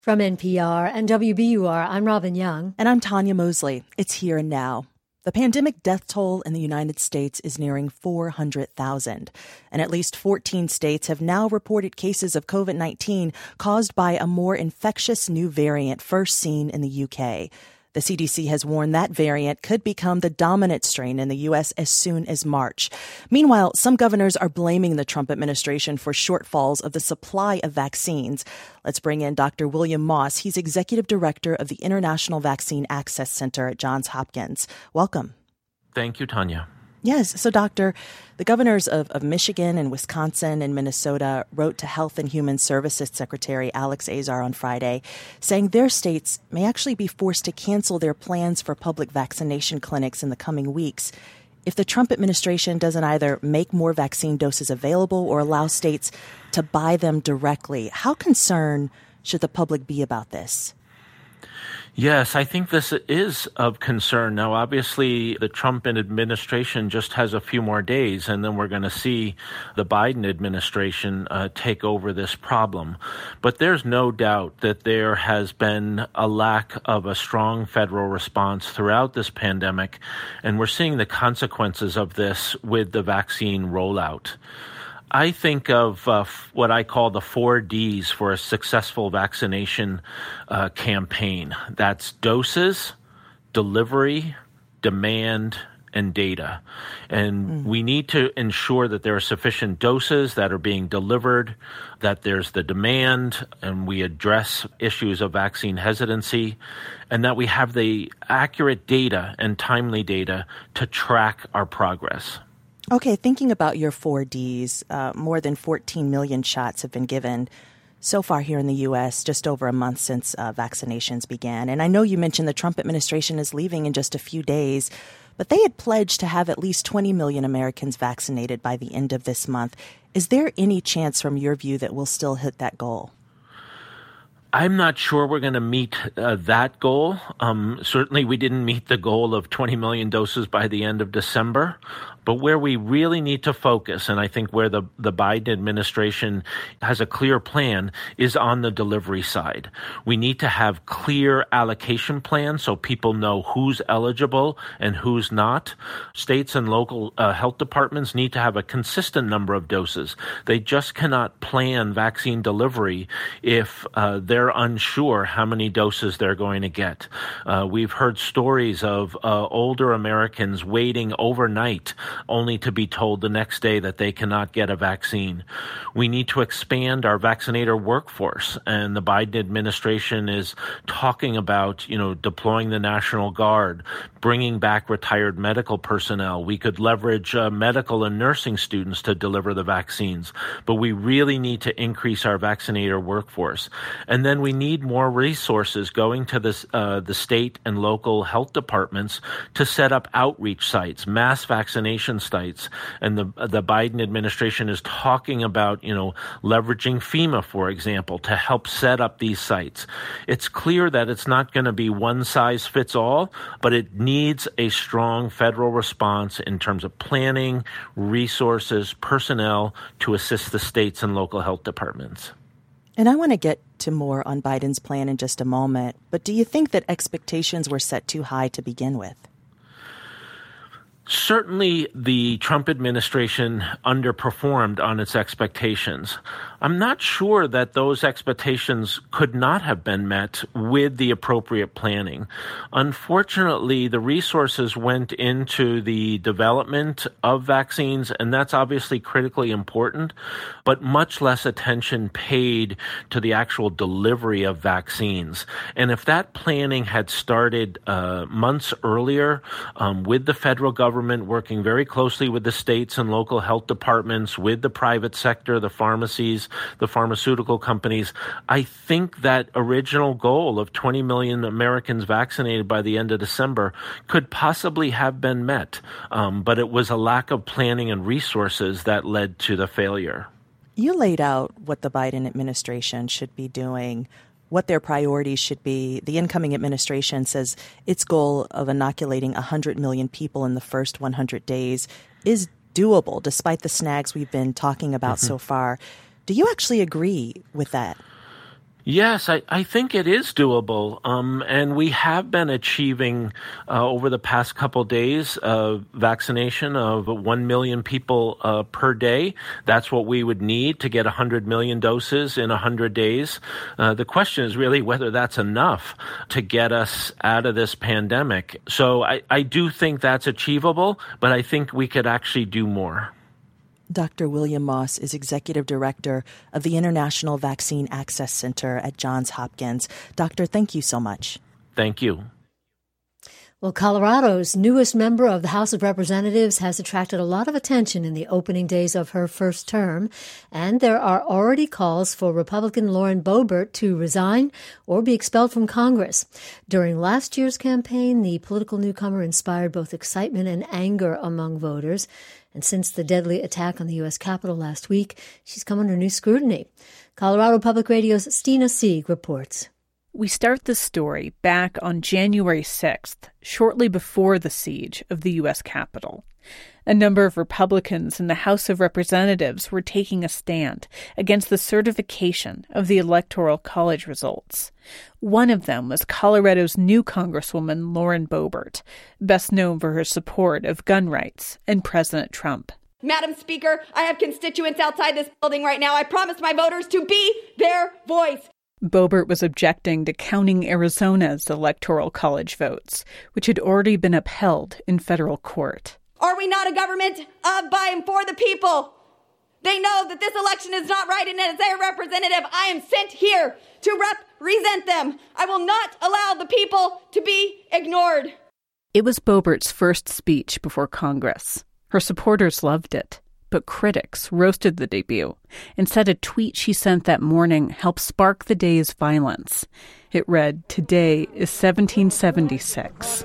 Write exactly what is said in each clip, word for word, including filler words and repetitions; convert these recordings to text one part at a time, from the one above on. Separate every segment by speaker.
Speaker 1: From N P R and W B U R, I'm Robin Young.
Speaker 2: And I'm Tanya Mosley. It's here and now. The pandemic death toll in the United States is nearing four hundred thousand. And at least fourteen states have now reported cases of covid nineteen caused by a more infectious new variant first seen in the U K. The C D C has warned that variant could become the dominant strain in the U S as soon as March. Meanwhile, some governors are blaming the Trump administration for shortfalls of the supply of vaccines. Let's bring in Doctor William Moss. He's executive director of the International Vaccine Access Center at Johns Hopkins. Welcome.
Speaker 3: Thank you, Tanya.
Speaker 2: Yes. So, Doctor, the governors of, of Michigan and Wisconsin and Minnesota wrote to Health and Human Services Secretary Alex Azar on Friday, saying their states may actually be forced to cancel their plans for public vaccination clinics in the coming weeks if the Trump administration doesn't either make more vaccine doses available or allow states to buy them directly. How concerned should the public be about this?
Speaker 3: Yes, I think this is of concern. Now, obviously, the Trump administration just has a few more days, and then we're going to see the Biden administration uh, take over this problem. But there's no doubt that there has been a lack of a strong federal response throughout this pandemic, and we're seeing the consequences of this with the vaccine rollout. I think of uh, what I call the four Ds for a successful vaccination uh, campaign. That's doses, delivery, demand, and data. And mm. we need to ensure that there are sufficient doses that are being delivered, that there's the demand, and we address issues of vaccine hesitancy, and that we have the accurate data and timely data to track our progress.
Speaker 2: Okay, thinking about your four Ds, uh, more than fourteen million shots have been given so far here in the U S, just over a month since uh, vaccinations began. And I know you mentioned the Trump administration is leaving in just a few days, but they had pledged to have at least twenty million Americans vaccinated by the end of this month. Is there any chance from your view that we'll still hit that goal?
Speaker 3: I'm not sure we're going to meet uh, that goal. Um, certainly, we didn't meet the goal of twenty million doses by the end of December. But where we really need to focus, and I think where the, the Biden administration has a clear plan, is on the delivery side. We need to have clear allocation plans so people know who's eligible and who's not. States and local uh, health departments need to have a consistent number of doses. They just cannot plan vaccine delivery if uh, they're unsure how many doses they're going to get. Uh, we've heard stories of uh, older Americans waiting overnight only to be told the next day that they cannot get a vaccine. We need to expand our vaccinator workforce, and the Biden administration is talking about, you know, deploying the National Guard, bringing back retired medical personnel. We could leverage uh, medical and nursing students to deliver the vaccines, but we really need to increase our vaccinator workforce. And then we need more resources going to this, uh, the state and local health departments to set up outreach sites, mass vaccination sites. And the the Biden administration is talking about, you know, leveraging FEMA, for example, to help set up these sites. It's clear that it's not going to be one size fits all, but it needs a strong federal response in terms of planning, resources, personnel to assist the states and local health departments.
Speaker 2: And I want to get to more on Biden's plan in just a moment, but do you think that expectations were set too high to begin with?
Speaker 3: Certainly, the Trump administration underperformed on its expectations. I'm not sure that those expectations could not have been met with the appropriate planning. Unfortunately, the resources went into the development of vaccines, and that's obviously critically important, but much less attention paid to the actual delivery of vaccines. And if that planning had started uh, months earlier um, with the federal government, working very closely with the states and local health departments, with the private sector, the pharmacies, the pharmaceutical companies, I think that original goal of twenty million Americans vaccinated by the end of December could possibly have been met. Um, but it was a lack of planning and resources that led to the failure.
Speaker 2: You laid out what the Biden administration should be doing, what their priorities should be. The incoming administration says its goal of inoculating one hundred million people in the first one hundred days is doable, despite the snags we've been talking about mm-hmm. so far. Do you actually agree with that?
Speaker 3: Yes, I, I think it is doable. Um, and we have been achieving uh, over the past couple days uh, vaccination of one million people uh, per day. That's what we would need to get one hundred million doses in one hundred days. Uh, the question is really whether that's enough to get us out of this pandemic. So I, I do think that's achievable, but I think we could actually do more.
Speaker 2: Doctor William Moss is Executive Director of the International Vaccine Access Center at Johns Hopkins. Doctor, thank you so much.
Speaker 3: Thank you.
Speaker 1: Well, Colorado's newest member of the House of Representatives has attracted a lot of attention in the opening days of her first term, and there are already calls for Republican Lauren Boebert to resign or be expelled from Congress. During last year's campaign, the political newcomer inspired both excitement and anger among voters. And since the deadly attack on the U S Capitol last week, she's come under new scrutiny. Colorado Public Radio's Stina Sieg reports.
Speaker 4: We start this story back on January sixth, shortly before the siege of the U S Capitol. A number of Republicans in the House of Representatives were taking a stand against the certification of the Electoral College results. One of them was Colorado's new Congresswoman Lauren Boebert, best known for her support of gun rights and President Trump.
Speaker 5: Madam Speaker, I have constituents outside this building right now. I promised my voters to be their voice.
Speaker 4: Boebert was objecting to counting Arizona's Electoral College votes, which had already been upheld in federal court.
Speaker 5: Are we not a government of, by, and for the people? They know that this election is not right, and as their representative, I am sent here to represent them. I will not allow the people to be ignored.
Speaker 4: It was Boebert's first speech before Congress. Her supporters loved it, but critics roasted the debut and said a tweet she sent that morning helped spark the day's violence. It read, "Today is seventeen seventy-six.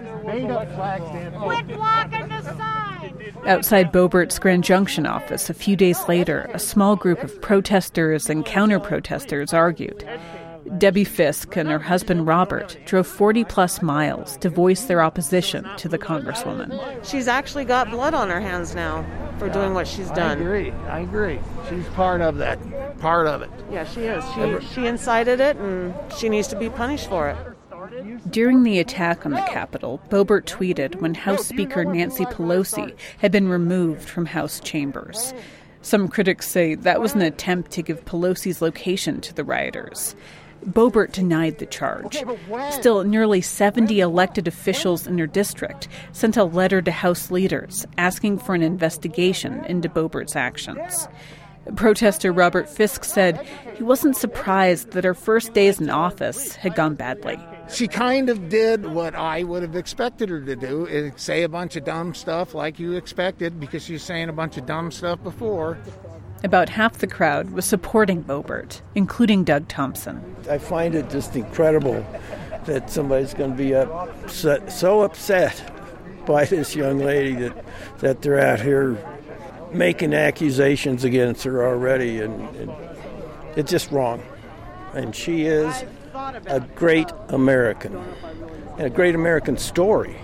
Speaker 6: Quit blocking the sign!
Speaker 4: Outside Boebert's Grand Junction office a few days later, a small group of protesters and counter-protesters argued. Debbie Fisk and her husband Robert drove forty-plus miles to voice their opposition to the Congresswoman.
Speaker 7: She's actually got blood on her hands now for doing what she's done.
Speaker 8: I agree. I agree. She's part of that. Part of it.
Speaker 7: Yeah, she is. She, she incited it, and she needs to be punished for it.
Speaker 4: During the attack on the Capitol, Boebert tweeted when House Speaker Nancy Pelosi had been removed from House chambers. Some critics say that was an attempt to give Pelosi's location to the rioters. Boebert denied the charge. Still, nearly seventy elected officials in her district sent a letter to House leaders asking for an investigation into Boebert's actions. Protester Robert Fisk said he wasn't surprised that her first days in office had gone badly.
Speaker 8: She kind of did what I would have expected her to do, is say a bunch of dumb stuff like you expected, because she was saying a bunch of dumb stuff before.
Speaker 4: About half the crowd was supporting Boebert, including Doug Thompson.
Speaker 9: I find it just incredible that somebody's going to be upset, so upset by this young lady that, that they're out here making accusations against her already, and, and it's just wrong. And she is a great American, and a great American story.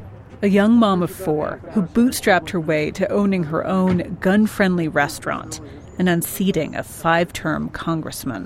Speaker 4: A young mom of four who bootstrapped her way to owning her own gun-friendly restaurant and unseating a five-term congressman.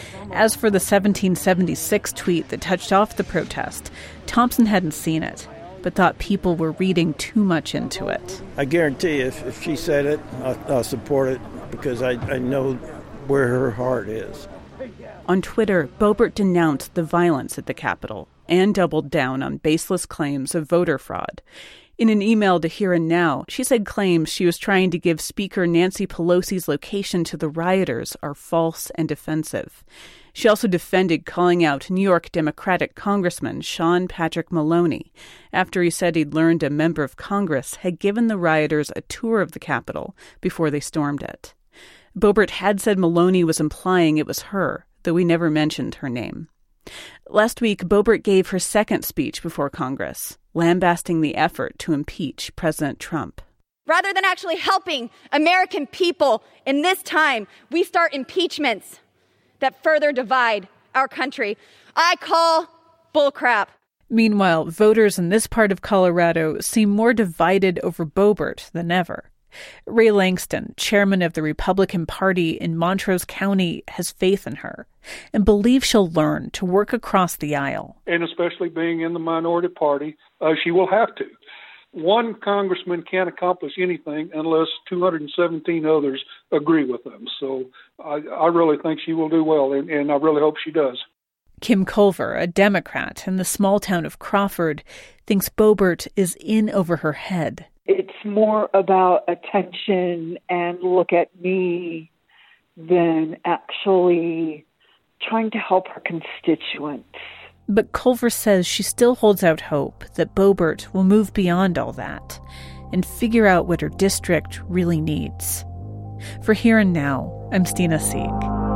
Speaker 4: As for the seventeen seventy-six tweet that touched off the protest, Thompson hadn't seen it, but thought people were reading too much into it.
Speaker 9: I guarantee you, if, if she said it, I'll, I'll support it, because I, I know where her heart is.
Speaker 4: On Twitter, Boebert denounced the violence at the Capitol and doubled down on baseless claims of voter fraud. In an email to Here and Now, she said claims she was trying to give Speaker Nancy Pelosi's location to the rioters are false and offensive. She also defended calling out New York Democratic Congressman Sean Patrick Maloney after he said he'd learned a member of Congress had given the rioters a tour of the Capitol before they stormed it. Boebert had said Maloney was implying it was her, though he never mentioned her name. Last week, Boebert gave her second speech before Congress, lambasting the effort to impeach President Trump.
Speaker 5: Rather than actually helping American people in this time, we start impeachments that further divide our country. I call bullcrap.
Speaker 4: Meanwhile, voters in this part of Colorado seem more divided over Boebert than ever. Ray Langston, chairman of the Republican Party in Montrose County, has faith in her and believes she'll learn to work across the aisle.
Speaker 10: And especially being in the minority party, uh, she will have to. One congressman can't accomplish anything unless two hundred seventeen others agree with them. So I, I really think she will do well, and, and I really hope she does.
Speaker 4: Kim Culver, a Democrat in the small town of Crawford, thinks Boebert is in over her head.
Speaker 11: It's more about attention and look at me than actually trying to help her constituents.
Speaker 4: But Culver says she still holds out hope that Boebert will move beyond all that and figure out what her district really needs. For Here and Now, I'm Stina Sieg.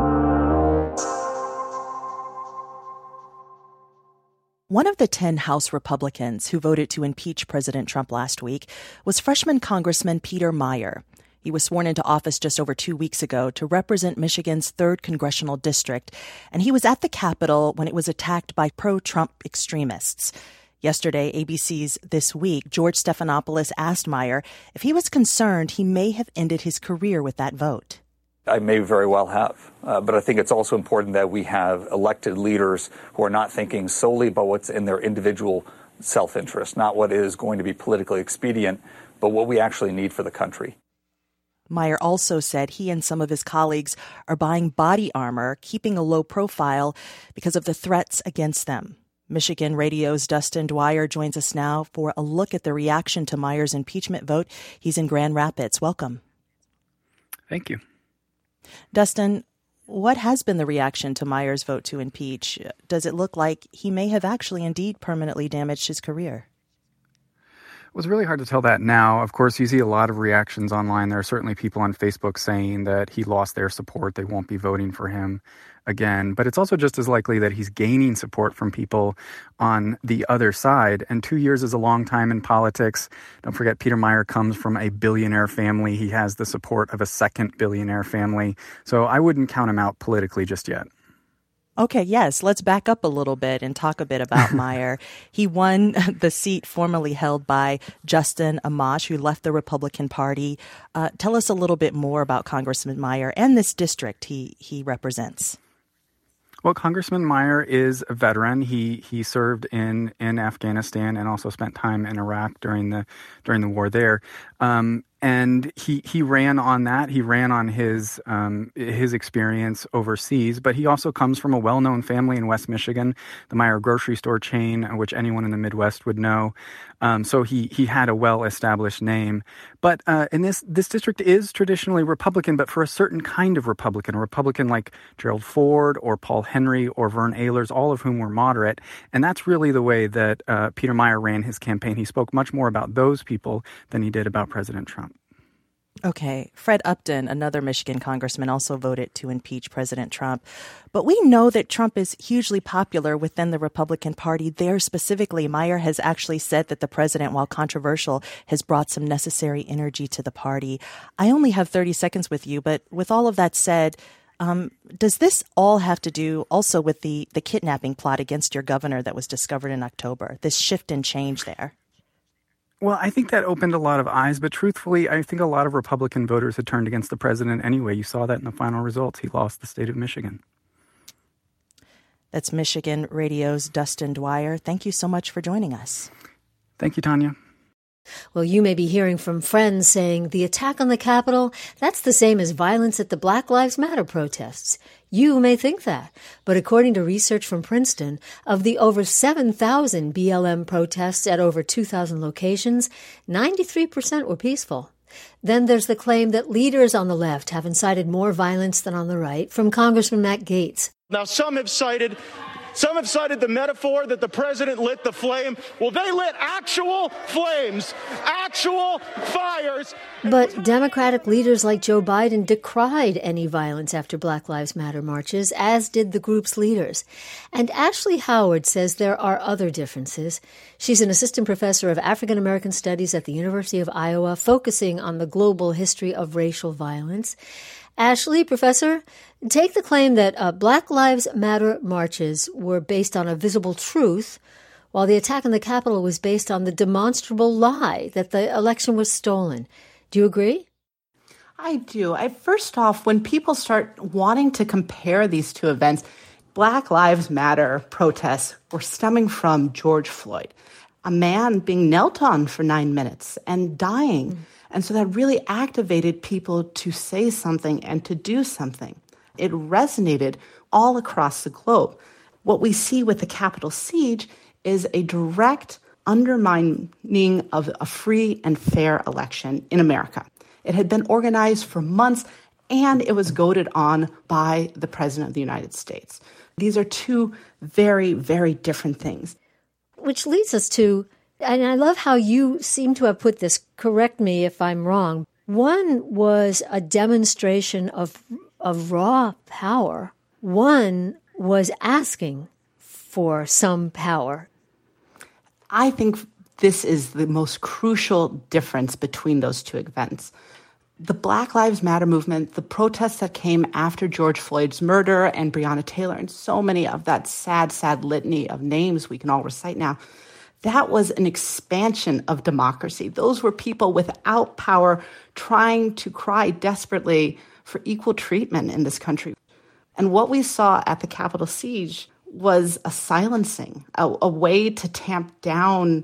Speaker 2: One of the ten House Republicans who voted to impeach President Trump last week was freshman Congressman Peter Meijer. He was sworn into office just over two weeks ago to represent Michigan's third congressional district, and he was at the Capitol when it was attacked by pro-Trump extremists. Yesterday, A B C's This Week, George Stephanopoulos asked Meijer if he was concerned he may have ended his career with that vote.
Speaker 12: I may very well have, uh, but I think it's also important that we have elected leaders who are not thinking solely about what's in their individual self-interest, not what is going to be politically expedient, but what we actually need for the country.
Speaker 2: Meijer also said he and some of his colleagues are buying body armor, keeping a low profile because of the threats against them. Michigan Radio's Dustin Dwyer joins us now for a look at the reaction to Meijer's impeachment vote. He's in Grand Rapids. Welcome.
Speaker 13: Thank you.
Speaker 2: Dustin, what has been the reaction to Meijer's vote to impeach? Does it look like he may have actually indeed permanently damaged his career?
Speaker 13: It was really hard to tell that now. Of course, you see a lot of reactions online. There are certainly people on Facebook saying that he lost their support. They won't be voting for him again. But it's also just as likely that he's gaining support from people on the other side. And two years is a long time in politics. Don't forget, Peter Meijer comes from a billionaire family. He has the support of a second billionaire family. So I wouldn't count him out politically just yet.
Speaker 2: Okay, yes, let's back up a little bit and talk a bit about Meijer. He won the seat formerly held by Justin Amash, who left the Republican Party. Uh, tell us a little bit more about Congressman Meijer and this district he, he represents.
Speaker 13: Well, Congressman Meijer is a veteran. He he served in, in Afghanistan and also spent time in Iraq during the during the war there. Um, and he he ran on that. He ran on his um, his experience overseas. But he also comes from a well-known family in West Michigan, the Meijer grocery store chain, which anyone in the Midwest would know. Um, so he he had a well-established name. But uh, in this this district is traditionally Republican, but for a certain kind of Republican, a Republican like Gerald Ford or Paul Henry or Vern Ehlers, all of whom were moderate. And that's really the way that uh, Peter Meijer ran his campaign. He spoke much more about those people than he did about President Trump.
Speaker 2: Okay. Fred Upton, another Michigan congressman, also voted to impeach President Trump. But we know that Trump is hugely popular within the Republican Party. There specifically, Meijer has actually said that the president, while controversial, has brought some necessary energy to the party. I only have thirty seconds with you, but with all of that said, um, does this all have to do also with the, the kidnapping plot against your governor that was discovered in October, this shift and change there?
Speaker 13: Well, I think that opened a lot of eyes, but truthfully, I think a lot of Republican voters had turned against the president anyway. You saw that in the final results. He lost the state of Michigan.
Speaker 2: That's Michigan Radio's Dustin Dwyer. Thank you so much for joining us.
Speaker 13: Thank you, Tanya.
Speaker 1: Well, you may be hearing from friends saying the attack on the Capitol, that's the same as violence at the Black Lives Matter protests. You may think that, but according to research from Princeton, of the over seven thousand B L M protests at over two thousand locations, ninety-three percent were peaceful. Then there's the claim that leaders on the left have incited more violence than on the right, from Congressman Matt Gaetz.
Speaker 14: Now, some have cited Some have cited the metaphor that the president lit the flame. Well, they lit actual flames, actual fires.
Speaker 1: But Democratic leaders like Joe Biden decried any violence after Black Lives Matter marches, as did the group's leaders. And Ashley Howard says there are other differences. She's an assistant professor of African American Studies at the University of Iowa, focusing on the global history of racial violence. Ashley, Professor, take the claim that uh, Black Lives Matter marches were based on a visible truth, while the attack on the Capitol was based on the demonstrable lie that the election was stolen. Do you agree?
Speaker 15: I do. I, first off, when people start wanting to compare these two events, Black Lives Matter protests were stemming from George Floyd, a man being knelt on for nine minutes and dying. Mm. And so that really activated people to say something and to do something. It resonated all across the globe. What we see with the Capitol siege is a direct undermining of a free and fair election in America. It had been organized for months, and it was goaded on by the President of the United States. These are two very, very different things.
Speaker 1: Which leads us to, and I love how you seem to have put this, correct me if I'm wrong. One was a demonstration of, of raw power. One was asking for some power.
Speaker 15: I think this is the most crucial difference between those two events. The Black Lives Matter movement, the protests that came after George Floyd's murder and Breonna Taylor, and so many of that sad, sad litany of names we can all recite now, that was an expansion of democracy. Those were people without power trying to cry desperately for equal treatment in this country. And what we saw at the Capitol siege was a silencing, a, a way to tamp down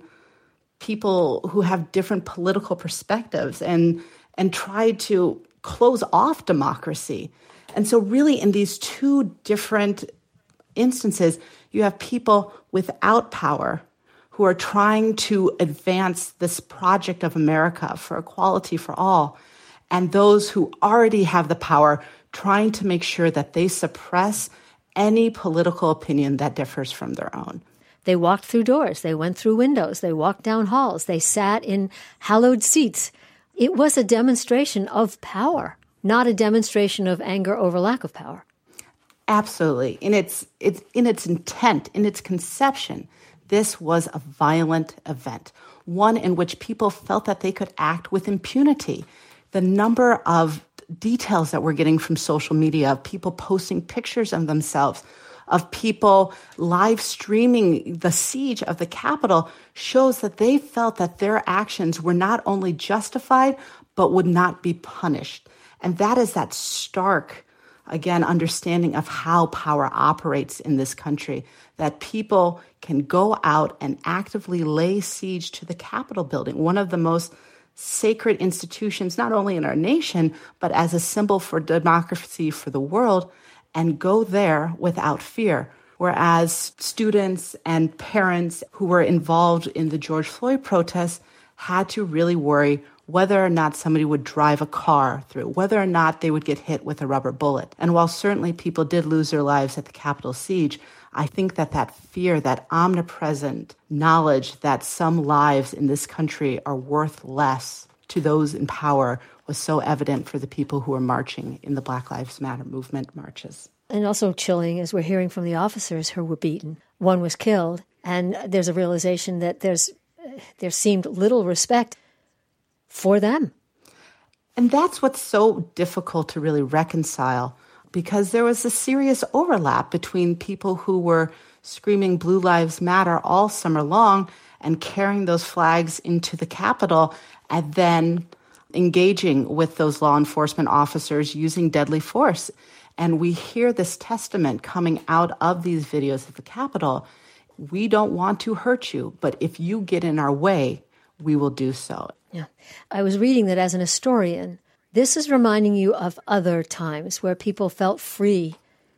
Speaker 15: people who have different political perspectives and and try to close off democracy. And so really in these two different instances, you have people without power who are trying to advance this project of America for equality for all, and those who already have the power trying to make sure that they suppress any political opinion that differs from their own.
Speaker 1: They walked through doors, they went through windows, they walked down halls, they sat in hallowed seats. It was a demonstration of power, not a demonstration of anger over lack of power.
Speaker 15: Absolutely. In its, its, in its intent, in its conception, this was a violent event, one in which people felt that they could act with impunity. The number of details that we're getting from social media of people posting pictures of themselves, of people live streaming the siege of the Capitol shows that they felt that their actions were not only justified, but would not be punished. And that is that stark, again, understanding of how power operates in this country, that people can go out and actively lay siege to the Capitol building, one of the most sacred institutions, not only in our nation, but as a symbol for democracy for the world, and go there without fear. Whereas students and parents who were involved in the George Floyd protests had to really worry whether or not somebody would drive a car through, whether or not they would get hit with a rubber bullet. And while certainly people did lose their lives at the Capitol siege, I think that that fear, that omnipresent knowledge that some lives in this country are worth less to those in power was so evident for the people who were marching in the Black Lives Matter movement marches.
Speaker 1: And also chilling, as we're hearing from the officers who were beaten. One was killed, and there's a realization that there's there seemed little respect for them.
Speaker 15: And that's what's so difficult to really reconcile, because there was a serious overlap between people who were screaming Blue Lives Matter all summer long and carrying those flags into the Capitol, and then engaging with those law enforcement officers using deadly force. And we hear this testament coming out of these videos of the Capitol. We don't want to hurt you, but if you get in our way, we will do so.
Speaker 1: Yeah. I was reading that as an historian, this is reminding you of other times where people felt free,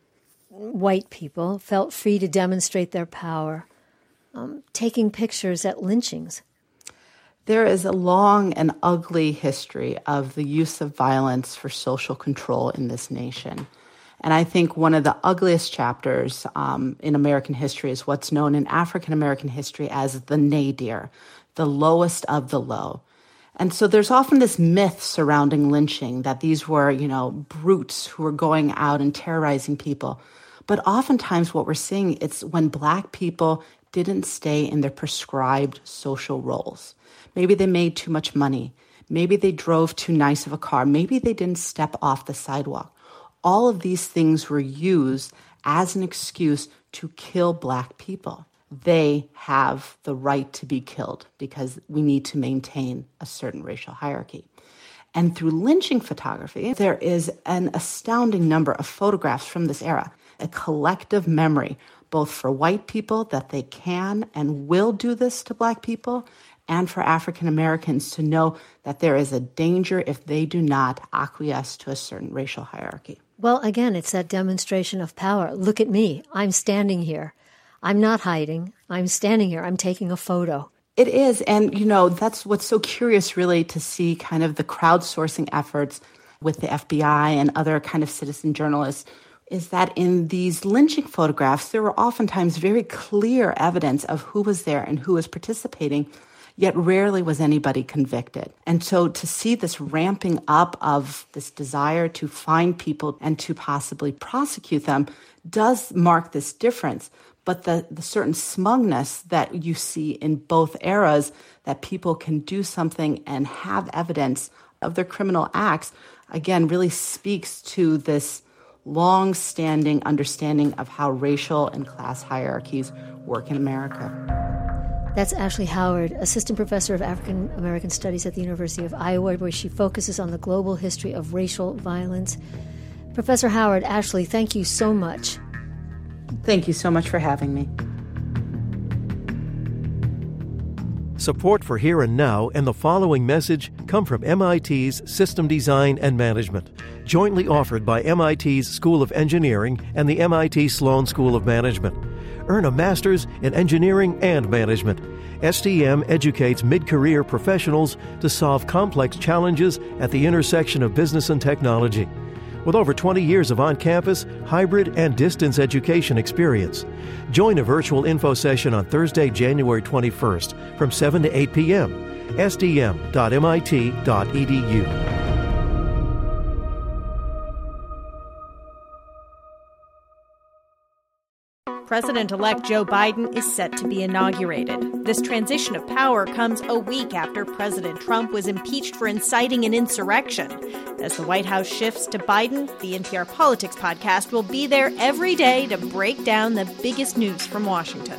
Speaker 1: white people felt free to demonstrate their power, um, taking pictures at lynchings.
Speaker 15: There is a long and ugly history of the use of violence for social control in this nation. And I think one of the ugliest chapters um, in American history is what's known in African American history as the nadir, the lowest of the low. And so there's often this myth surrounding lynching, that these were, you know, brutes who were going out and terrorizing people. But oftentimes what we're seeing, it's when Black people didn't stay in their prescribed social roles. Maybe they made too much money. Maybe they drove too nice of a car. Maybe they didn't step off the sidewalk. All of these things were used as an excuse to kill Black people. They have the right to be killed because we need to maintain a certain racial hierarchy. And through lynching photography, there is an astounding number of photographs from this era, a collective memory, both for white people that they can and will do this to Black people, and for African Americans to know that there is a danger if they do not acquiesce to a certain racial hierarchy.
Speaker 1: Well, again, it's that demonstration of power. Look at me. I'm standing here. I'm not hiding. I'm standing here. I'm taking a photo.
Speaker 15: It is. And, you know, that's what's so curious, really, to see kind of the crowdsourcing efforts with the F B I and other kind of citizen journalists, is that in these lynching photographs, there were oftentimes very clear evidence of who was there and who was participating, yet rarely was anybody convicted. And so to see this ramping up of this desire to find people and to possibly prosecute them does mark this difference. But the, the certain smugness that you see in both eras, that people can do something and have evidence of their criminal acts, again, really speaks to this long-standing understanding of how racial and class hierarchies work in America.
Speaker 1: That's Ashley Howard, Assistant Professor of African American Studies at the University of Iowa, where she focuses on the global history of racial violence. Professor Howard, Ashley, thank you so much.
Speaker 15: Thank you so much for having me.
Speaker 16: Support for Here and Now and the following message come from M I T's System Design and Management, jointly offered by M I T's School of Engineering and the M I T Sloan School of Management. Earn a master's in engineering and management. S T M educates mid-career professionals to solve complex challenges at the intersection of business and technology. With over twenty years of on-campus, hybrid, and distance education experience. Join a virtual info session on Thursday, January twenty-first from seven to eight p.m. S D M dot M I T dot E D U.
Speaker 17: President-elect Joe Biden is set to be inaugurated. This transition of power comes a week after President Trump was impeached for inciting an insurrection. As the White House shifts to Biden, the N P R Politics podcast will be there every day to break down the biggest news from Washington.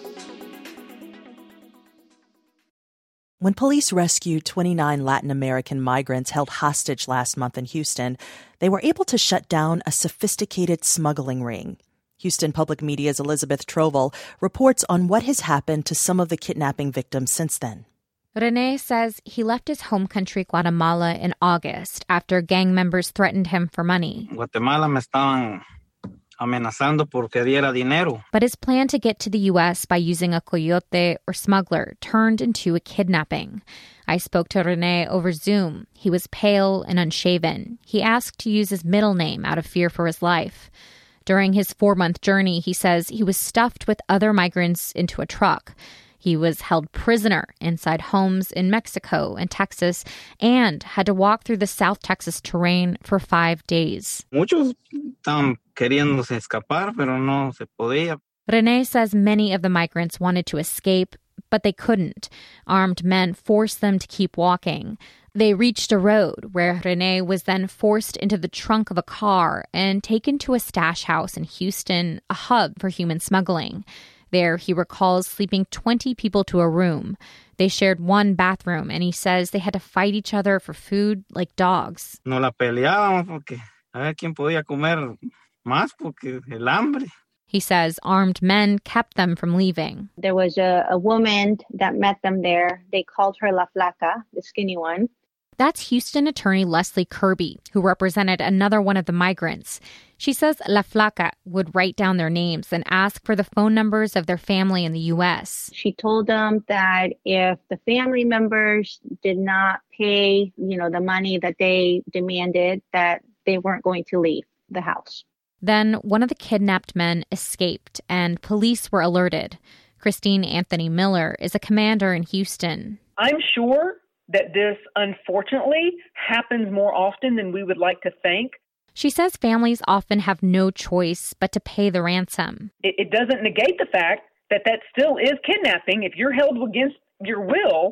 Speaker 2: When police rescued twenty-nine Latin American migrants held hostage last month in Houston, they were able to shut down a sophisticated smuggling ring. Houston Public Media's Elizabeth Trovel reports on what has happened to some of the kidnapping victims since then.
Speaker 18: Rene says he left his home country, Guatemala, in August after gang members threatened him for money.
Speaker 19: Guatemala me estaban amenazando porque diera dinero.
Speaker 18: But his plan to get to the U S by using a coyote or smuggler turned into a kidnapping. I spoke to Rene over Zoom. He was pale and unshaven. He asked to use his middle name out of fear for his life. During his four-month journey, he says he was stuffed with other migrants into a truck. He was held prisoner inside homes in Mexico and Texas and had to walk through the South Texas terrain for five days.
Speaker 19: Muchos estaban queriéndose escapar, pero no se podía.
Speaker 18: Rene says many of the migrants wanted to escape, but they couldn't. Armed men forced them to keep walking. They reached a road where Rene was then forced into the trunk of a car and taken to a stash house in Houston, a hub for human smuggling. There, he recalls sleeping twenty people to a room. They shared one bathroom, and he says they had to fight each other for food like dogs.
Speaker 19: No la peleábamos porque a ver quién podía comer más porque el hambre.
Speaker 18: He says armed men kept them from leaving.
Speaker 20: There was a, a woman that met them there. They called her La Flaca, the skinny one.
Speaker 18: That's Houston attorney Leslie Kirby, who represented another one of the migrants. She says La Flaca would write down their names and ask for the phone numbers of their family in the U S.
Speaker 20: She told them that if the family members did not pay, you know, the money that they demanded, that they weren't going to leave the house.
Speaker 18: Then one of the kidnapped men escaped, and police were alerted. Christine Anthony Miller is a commander in Houston.
Speaker 21: I'm sure that this, unfortunately, happens more often than we would like to think.
Speaker 18: She says families often have no choice but to pay the ransom.
Speaker 21: It, it doesn't negate the fact that that still is kidnapping. If you're held against your will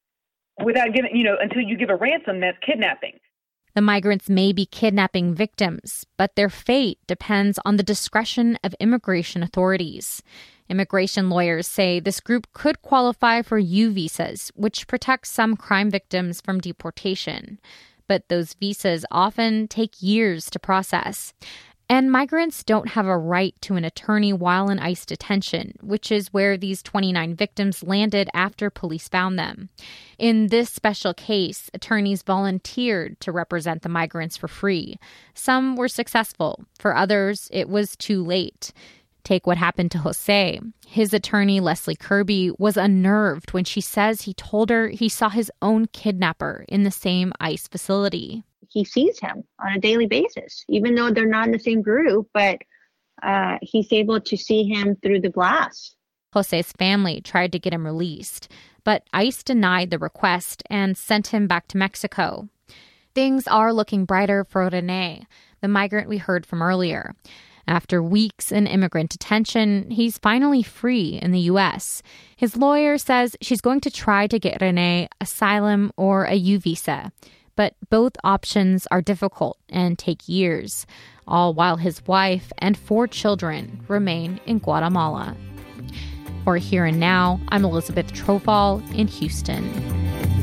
Speaker 21: without giving, you know, until you give a ransom, that's kidnapping.
Speaker 18: The migrants may be kidnapping victims, but their fate depends on the discretion of immigration authorities. Immigration lawyers say this group could qualify for U visas, which protects some crime victims from deportation. but those visas often take years to process. And migrants don't have a right to an attorney while in ICE detention, which is where these twenty-nine victims landed after police found them. In this special case, attorneys volunteered to represent the migrants for free. Some were successful. For others, it was too late. Take what happened to Jose. His attorney, Leslie Kirby, was unnerved when she says he told her he saw his own kidnapper in the same ICE facility.
Speaker 20: He sees him on a daily basis, even though they're not in the same group, but uh, he's able to see him through the glass.
Speaker 18: Jose's family tried to get him released, but ICE denied the request and sent him back to Mexico. Things are looking brighter for Rene, the migrant we heard from earlier. After weeks in immigrant detention, he's finally free in the U S. His lawyer says she's going to try to get Rene asylum or a U visa. But both options are difficult and take years, all while his wife and four children remain in Guatemala. For Here and Now, I'm Elizabeth Trofall in Houston.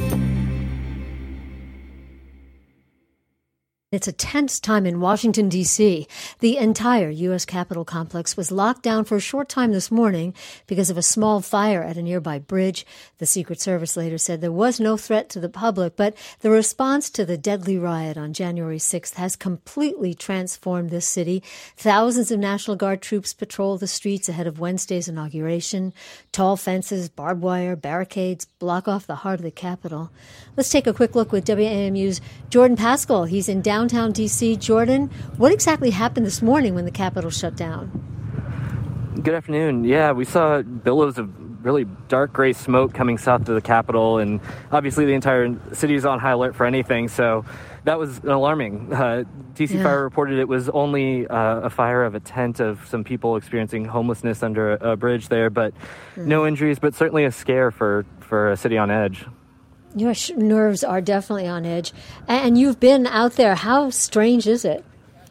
Speaker 1: It's a tense time in Washington, D C The entire U S Capitol complex was locked down for a short time this morning because of a small fire at a nearby bridge. The Secret Service later said there was no threat to the public, but the response to the deadly riot on January sixth has completely transformed this city. Thousands of National Guard troops patrol the streets ahead of Wednesday's inauguration. Tall fences, barbed wire, barricades block off the heart of the Capitol. Let's take a quick look with W A M U's Jordan Pascal. He's in downtown Downtown D C. Jordan, what exactly happened this morning when the Capitol shut down?
Speaker 3: Good afternoon. Yeah, we saw billows of really dark gray smoke coming south to the Capitol, and obviously the entire city is on high alert for anything, so that was alarming. Uh, D C yeah. Fire reported it was only uh, a fire of a tent of some people experiencing homelessness under a, a bridge there, but mm. no injuries, but certainly a scare for, for a city on edge.
Speaker 1: Your nerves are definitely on edge. And you've been out there. How strange is it?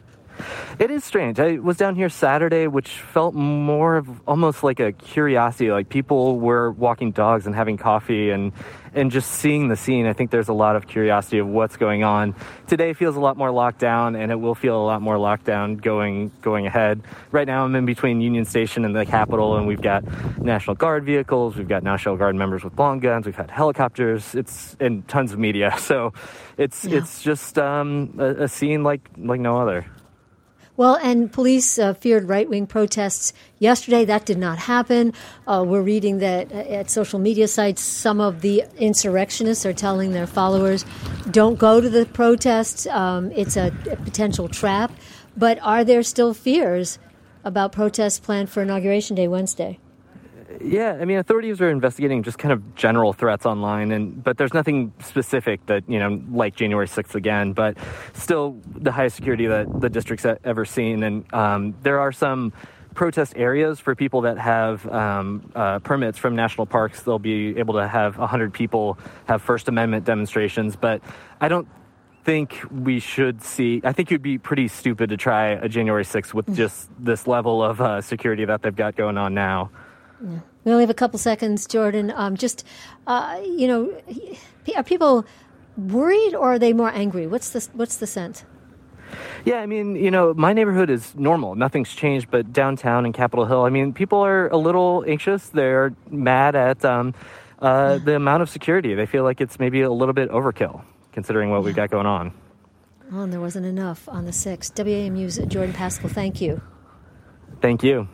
Speaker 3: It is strange. I was down here Saturday, which felt more of almost like a curiosity. Like people were walking dogs and having coffee and, and just seeing the scene. I think there's a lot of curiosity of what's going on. Today feels a lot more locked down, and it will feel a lot more locked down going, going ahead. Right now I'm in between Union Station and the Capitol, and we've got National Guard vehicles. We've got National Guard members with long guns. We've had helicopters. It's and tons of media. So it's yeah. it's just um, a, a scene like like no other.
Speaker 1: Well, and police uh, feared right-wing protests yesterday. That did not happen. Uh, we're reading that at social media sites, some of the insurrectionists are telling their followers, don't go to the protests. Um, it's a, a potential trap. But are there still fears about protests planned for Inauguration Day Wednesday?
Speaker 3: Yeah, I mean, authorities are investigating just kind of general threats online, and but there's nothing specific that, you know, like January sixth again, but still the highest security that the district's ever seen. And um, there are some protest areas for people that have um, uh, permits from national parks. They'll be able to have one hundred people have First Amendment demonstrations, but I don't think we should see, I think it would be pretty stupid to try a January sixth with just this level of uh, security that they've got going on now.
Speaker 1: Yeah. We only have a couple seconds, Jordan. Um, just, uh, you know, are people worried or are they more angry? What's the, what's the sense?
Speaker 3: Yeah, I mean, you know, my neighborhood is normal. Nothing's changed, but downtown and Capitol Hill, I mean, people are a little anxious. They're mad at um, uh, yeah. the amount of security. They feel like it's maybe a little bit overkill, considering what yeah. we've got going on.
Speaker 1: Well, and there wasn't enough on the sixth. W A M U's Jordan Pascal, thank you.
Speaker 3: Thank you.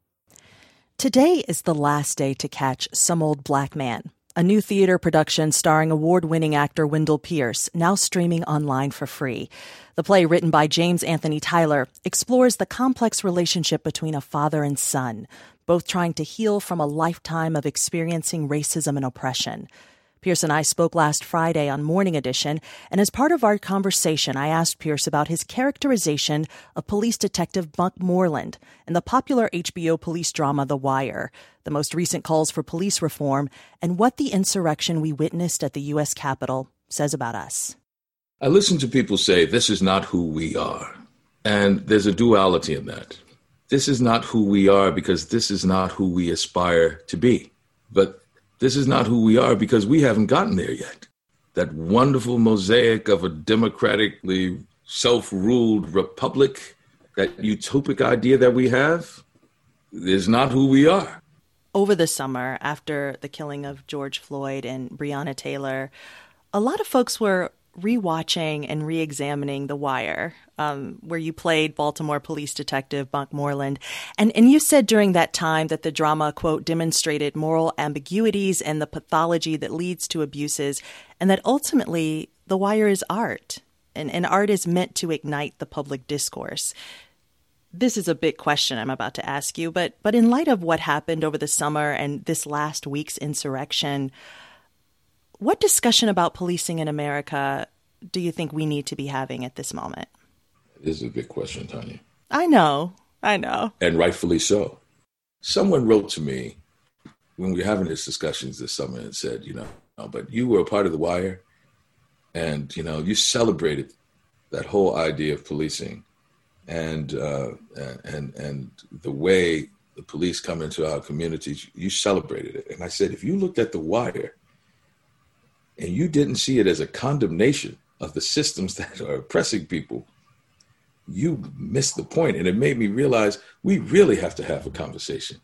Speaker 2: Today is the last day to catch Some Old Black Man, a new theater production starring award-winning actor Wendell Pierce, now streaming online for free. The play, written by James Anthony Tyler, explores the complex relationship between a father and son, both trying to heal from a lifetime of experiencing racism and oppression. Pierce and I spoke last Friday on Morning Edition, and as part of our conversation, I asked Pierce about his characterization of police detective Buck Moreland and the popular H B O police drama The Wire, the most recent calls for police reform, and what the insurrection we witnessed at the U S Capitol says about us.
Speaker 22: I listen to people say, this is not who we are, and there's a duality in that. This is not who we are because this is not who we aspire to be, but this is not who we are because we haven't gotten there yet. that wonderful mosaic of a democratically self-ruled republic, that utopic idea that we have, is not who we are.
Speaker 2: Over the summer, after the killing of George Floyd and Breonna Taylor, a lot of folks were rewatching and re-examining The Wire, um, where you played Baltimore police detective Buck Moreland. And, and you said during that time that the drama, quote, demonstrated moral ambiguities and the pathology that leads to abuses, and that ultimately The Wire is art, and, and art is meant to ignite the public discourse. This is a big question I'm about to ask you, but but in light of what happened over the summer and this last week's insurrection, what discussion about policing in America do you think we need to be having at this moment?
Speaker 22: This is a big question, Tanya.
Speaker 2: I know, I know.
Speaker 22: And rightfully so. Someone wrote to me when we were having these discussions this summer and said, you know, oh, but you were a part of The Wire and, you know, you celebrated that whole idea of policing and uh, and and the way the police come into our communities, you celebrated it. And I said, if you looked at The Wire and you didn't see it as a condemnation of the systems that are oppressing people, you missed the point. And it made me realize we really have to have a conversation.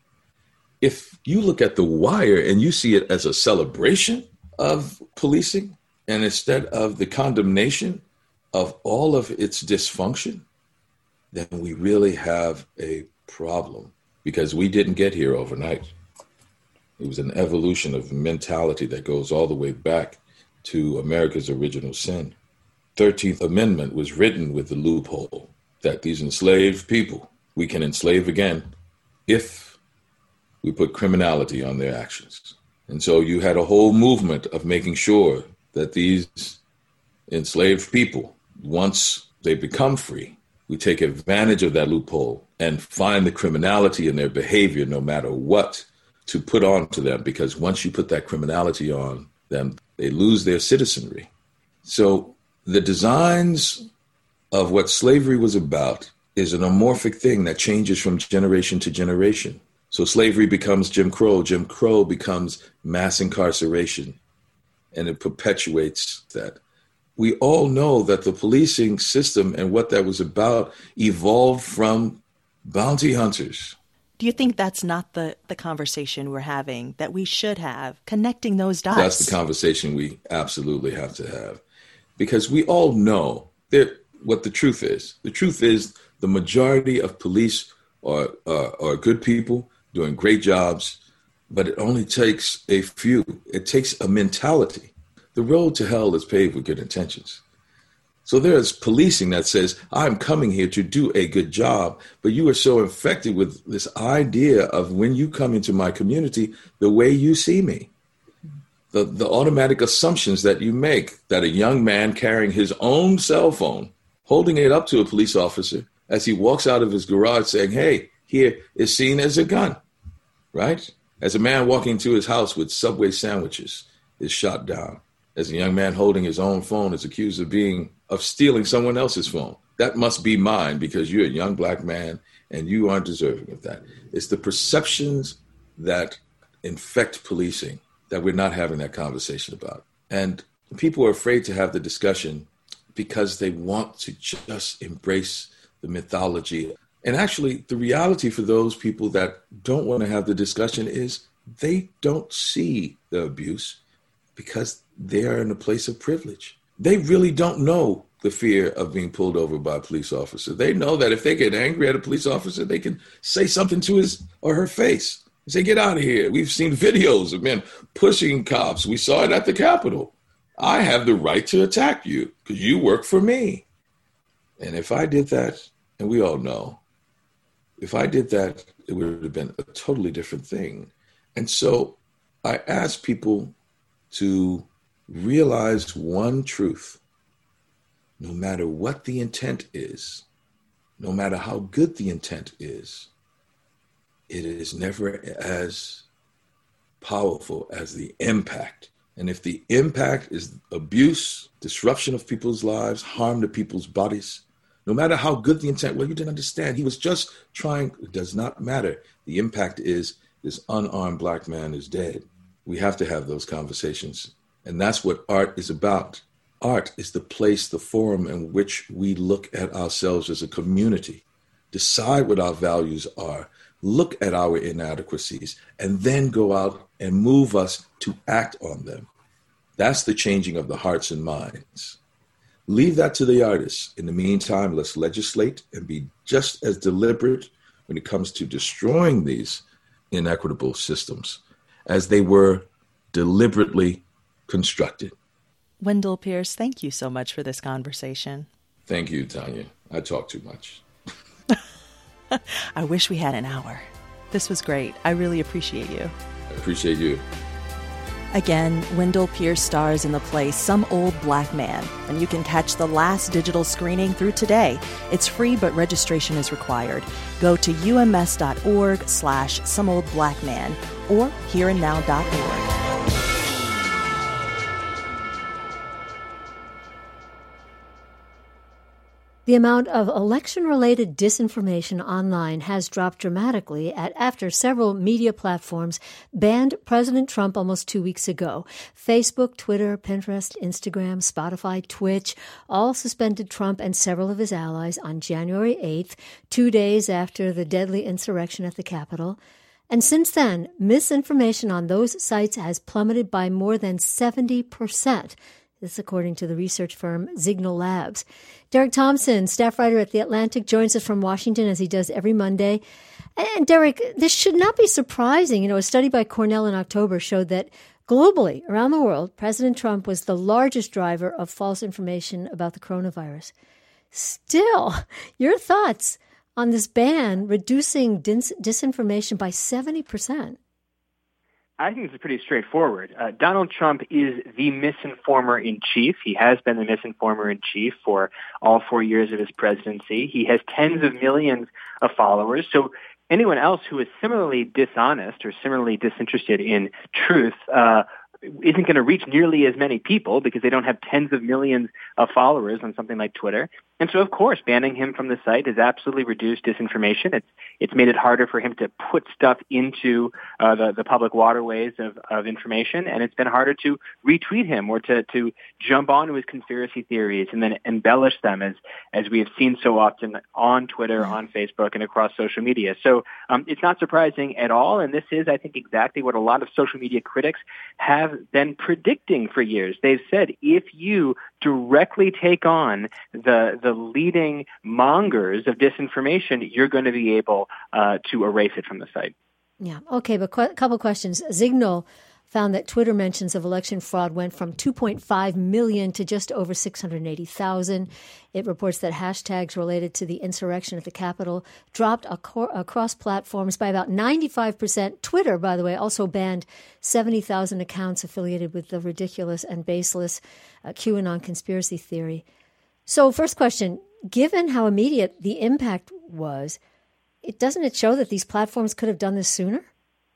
Speaker 22: If you look at The Wire and you see it as a celebration of policing, and instead of the condemnation of all of its dysfunction, then we really have a problem, because we didn't get here overnight. It was an evolution of mentality that goes all the way back to America's original sin. thirteenth Amendment was written with the loophole that these enslaved people, we can enslave again if we put criminality on their actions. And so you had a whole movement of making sure that these enslaved people, once they become free, we take advantage of that loophole and find the criminality in their behavior, no matter what, to put on to them, because once you put that criminality on them, they lose their citizenry. So the designs of what slavery was about is an amorphic thing that changes from generation to generation. So slavery becomes Jim Crow, Jim Crow becomes mass incarceration, and it perpetuates that. We all know that the policing system and what that was about evolved from bounty hunters.
Speaker 2: Do you think that's not the, the conversation we're having, that we should have, connecting those dots?
Speaker 22: That's the conversation we absolutely have to have, because we all know that what the truth is. The truth is the majority of police are, are, are good people doing great jobs, but it only takes a few. It takes a mentality. The road to hell is paved with good intentions. So there's policing that says, I'm coming here to do a good job, but you are so infected with this idea of when you come into my community, the way you see me. The, the automatic assumptions that you make that a young man carrying his own cell phone, holding it up to a police officer as he walks out of his garage saying, hey, here, is seen as a gun, right? As a man walking to his house with Subway sandwiches is shot down. As a young man holding his own phone is accused of being of stealing someone else's phone. That must be mine because you're a young black man and you aren't deserving of that. It's the perceptions that infect policing that we're not having that conversation about. And people are afraid to have the discussion because they want to just embrace the mythology. And actually, the reality for those people that don't want to have the discussion is they don't see the abuse because they are in a place of privilege. They really don't know the fear of being pulled over by a police officer. They know that if they get angry at a police officer, they can say something to his or her face. Say, get out of here. We've seen videos of men pushing cops. We saw it at the Capitol. I have the right to attack you because you work for me. And if I did that, and we all know, if I did that, it would have been a totally different thing. And so I ask people to realize one truth. No matter what the intent is, no matter how good the intent is, it is never as powerful as the impact. And if the impact is abuse, disruption of people's lives, harm to people's bodies, no matter how good the intent, well, you didn't understand. He was just trying, it does not matter. The impact is this unarmed black man is dead. We have to have those conversations And that's what art is about. Art is the place, the forum in which we look at ourselves as a community, decide what our values are, look at our inadequacies, and then go out and move us to act on them. That's the changing of the hearts and minds. Leave that to the artists. In the meantime, let's legislate and be just as deliberate when it comes to destroying these inequitable systems as they were deliberately constructed.
Speaker 2: Wendell Pierce, thank you so much for this conversation.
Speaker 22: Thank you, Tanya. I talk too much.
Speaker 2: I wish we had an hour. This was great. I really appreciate you.
Speaker 22: I appreciate you.
Speaker 2: Again, Wendell Pierce stars in the play Some Old Black Man, and you can catch the last digital screening through today. It's free, but registration is required. Go to ums.org slash some old black man or here and now dot org.
Speaker 1: The amount of election-related disinformation online has dropped dramatically at, after several media platforms banned President Trump almost two weeks ago. Facebook, Twitter, Pinterest, Instagram, Spotify, Twitch all suspended Trump and several of his allies on January eighth, two days after the deadly insurrection at the Capitol. And since then, misinformation on those sites has plummeted by more than seventy percent. This according to the research firm Signal Labs. Derek Thompson, staff writer at The Atlantic, joins us from Washington as he does every Monday. And Derek, this should not be surprising. You know, a study by Cornell in October showed that globally, around the world, President Trump was the largest driver of false information about the coronavirus. Still, your thoughts on this ban reducing dis- disinformation by seventy percent?
Speaker 6: I think this is pretty straightforward. Uh, Donald Trump is the misinformer in chief. He has been the misinformer in chief for all four years of his presidency. He has tens of millions of followers. So anyone else who is similarly dishonest or similarly disinterested in truth uh, isn't going to reach nearly as many people because they don't have tens of millions of followers on something like Twitter. And so, of course, banning him from the site has absolutely reduced disinformation. It's it's made it harder for him to put stuff into uh, the, the public waterways of, of information, and it's been harder to retweet him or to, to jump onto his conspiracy theories and then embellish them, as as we have seen so often on Twitter, on Facebook, and across social media. So um, it's not surprising at all, and this is, I think, exactly what a lot of social media critics have been predicting for years. They've said, if you directly take on the the leading mongers of disinformation, you're going to be able uh, to erase it from the site.
Speaker 1: Yeah. Okay, but a qu- couple questions. Signal found that Twitter mentions of election fraud went from two point five million to just over six hundred eighty thousand. It reports that hashtags related to the insurrection at the Capitol dropped ac- across platforms by about ninety-five percent. Twitter, by the way, also banned seventy thousand accounts affiliated with the ridiculous and baseless uh, QAnon conspiracy theory. So first question, given how immediate the impact was, it doesn't it show that these platforms could have done this sooner?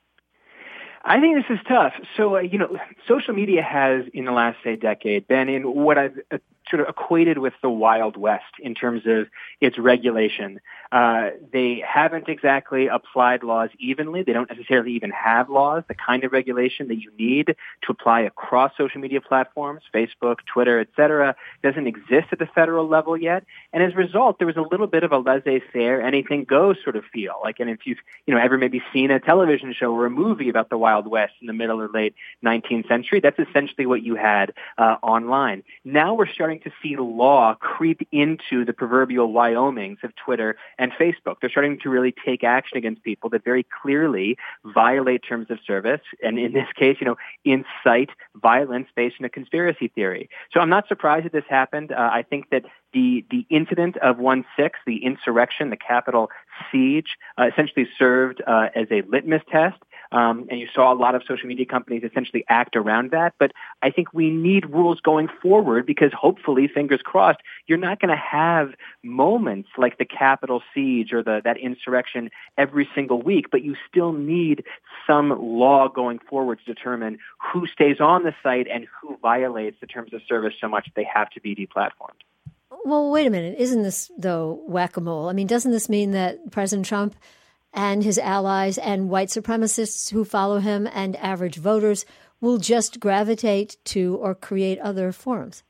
Speaker 6: I think this is tough. So, uh, you know, social media has, in the last, say, decade, been in what I've uh, sort of equated with the Wild West in terms of its regulation. Uh, they haven't exactly applied laws evenly. They don't necessarily even have laws. The kind of regulation that you need to apply across social media platforms, Facebook, Twitter, et cetera, doesn't exist at the federal level yet. And as a result, there was a little bit of a laissez-faire, anything goes sort of feel. Like, and if you've, you know, ever maybe seen a television show or a movie about the Wild West in the middle or late nineteenth century, that's essentially what you had uh, online. Now we're starting to see law creep into the proverbial Wyomings of Twitter and Facebook. They're starting to really take action against people that very clearly violate terms of service, and in this case, you know, incite violence based on a conspiracy theory. So I'm not surprised that this happened. Uh, I think that the the incident of one six, the insurrection, the Capitol siege, uh, essentially served uh, as a litmus test. Um, and you saw a lot of social media companies essentially act around that. But I think we need rules going forward because hopefully, fingers crossed, you're not going to have moments like the Capitol siege or the, that insurrection every single week. But you still need some law going forward to determine who stays on the site and who violates the terms of service so much that they have to be deplatformed.
Speaker 1: Well, wait a minute. Isn't this, though, whack-a-mole? I mean, doesn't this mean that President Trump and his allies and white supremacists who follow him and average voters will just gravitate to or create other forums?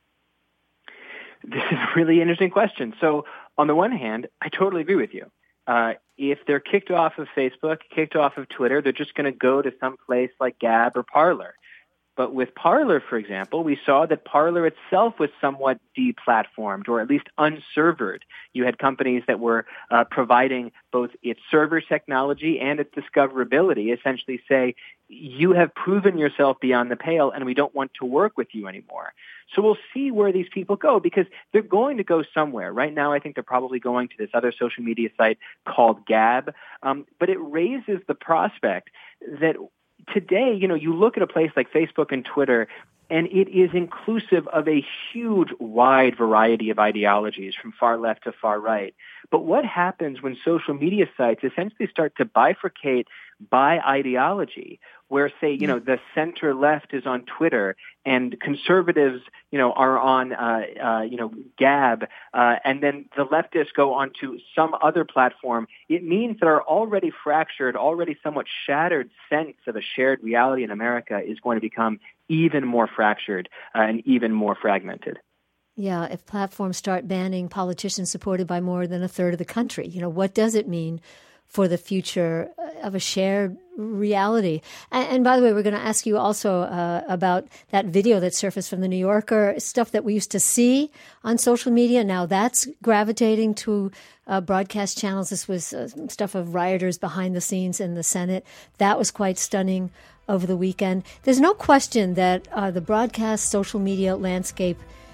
Speaker 6: This is a really interesting question. So on the one hand, I totally agree with you. Uh, if they're kicked off of Facebook, kicked off of Twitter, they're just going to go to some place like Gab or Parler. But with Parler, for example, we saw that Parler itself was somewhat deplatformed, or at least unservered. You had companies that were uh, providing both its server technology and its discoverability, essentially say, you have proven yourself beyond the pale and we don't want to work with you anymore. So we'll see where these people go, because they're going to go somewhere. Right now, I think they're probably going to this other social media site called Gab. Um, but it raises the prospect that today, you know, you look at a place like Facebook and Twitter, and it is inclusive of a huge, wide variety of ideologies from far left to far right. But what happens when social media sites essentially start to bifurcate by ideology, where, say, you know, the center left is on Twitter and conservatives, you know, are on, uh, uh, you know, Gab, uh, and then the leftists go onto some other platform, it means that our already fractured, already somewhat shattered sense of a shared reality in America is going to become even more fractured uh, and even more fragmented.
Speaker 1: Yeah, if platforms start banning politicians supported by more than a third of the country, you know, what does it mean for the future of a shared reality? And, and by the way, we're going to ask you also uh, about that video that surfaced from the New Yorker, stuff that we used to see on social media. Now that's gravitating to uh, broadcast channels. This was uh, stuff of rioters behind the scenes in the Senate. That was quite stunning over the weekend. There's no question that uh, the broadcast social media landscape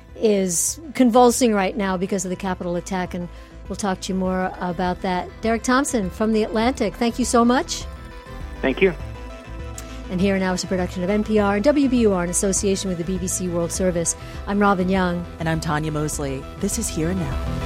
Speaker 1: is convulsing right now because of the Capitol attack, and we'll talk to you more about that. Derek Thompson from The Atlantic, thank you so much.
Speaker 6: Thank you.
Speaker 1: And Here and Now is a production of N P R and W B U R in association with the B B C World Service. I'm Robin Young.
Speaker 2: And I'm Tanya Mosley. This is Here and Now.